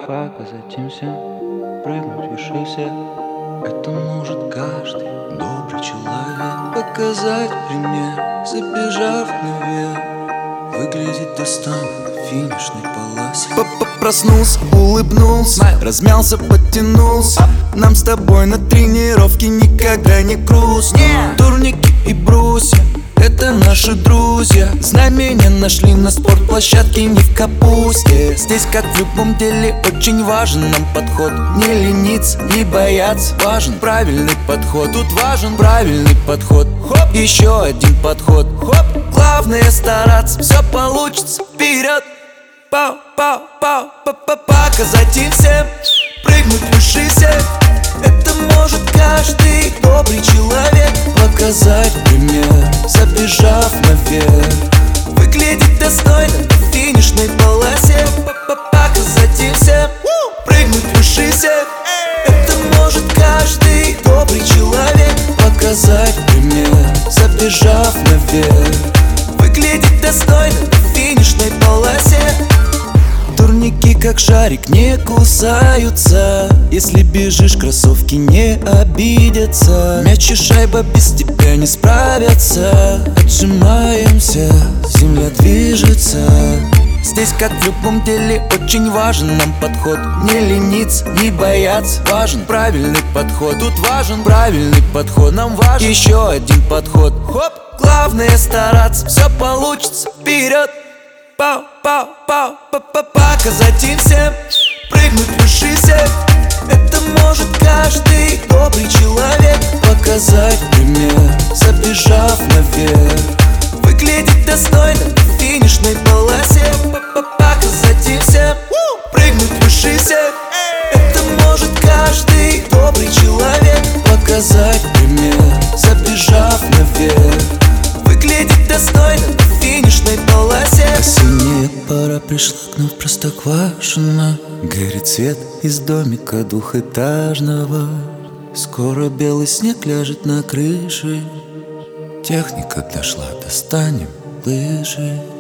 показать им всем, прыгнуть выше всех. Это может каждый добрый человек. Показать пример, забежав наверх, выглядеть достойно на финишной полосе. Проснулся, улыбнулся, размялся, подтянулся. Нам с тобой на тренировке никогда не грустно. Турники и брусья — это наши друзья. Знамения нашли на спортплощадке, не в капусте. Здесь, как в любом деле, очень важен нам подход. Не лениться, не бояться, важен правильный подход. Тут важен правильный подход. Хоп, еще один подход. Хоп, главное стараться, все получится, вперед. Показать им всем, прыгнуть выше всех. Это может каждый добрый человек. Показать пример, забежав наверх, выглядеть достойно на финишной полосе. Показать им всем, прыгнуть выше всех. Это может каждый добрый человек. Показать пример, забежав наверх, выглядеть достойно на финишной полосе. Турники, как шарик, не кусаются. Если бежишь, кроссовки не обидятся. Мяч и шайба без тебя не справятся. Отжимаемся, земля движется. Здесь, как в любом деле, очень важен нам подход. Не лениться, не бояться, важен правильный подход. Тут важен правильный подход, нам важен еще один подход. Хоп, главное стараться, все получится, вперед. Показать им всем, прыгнуть выше всех. Это может каждый добрый человек. Показать пример, забежав наверх, выглядеть достойно на финишной полосе. Показать им всем, прыгнуть выше всех. Это может каждый добрый человек. Показать пример, забежав наверх, выглядеть достойно на финишной полосе. Осенняя пора пришла к нам в Простоквашино. Горит свет из домика двухэтажного. Скоро белый снег ляжет на крыше. Техника дошла, достанем лыжи.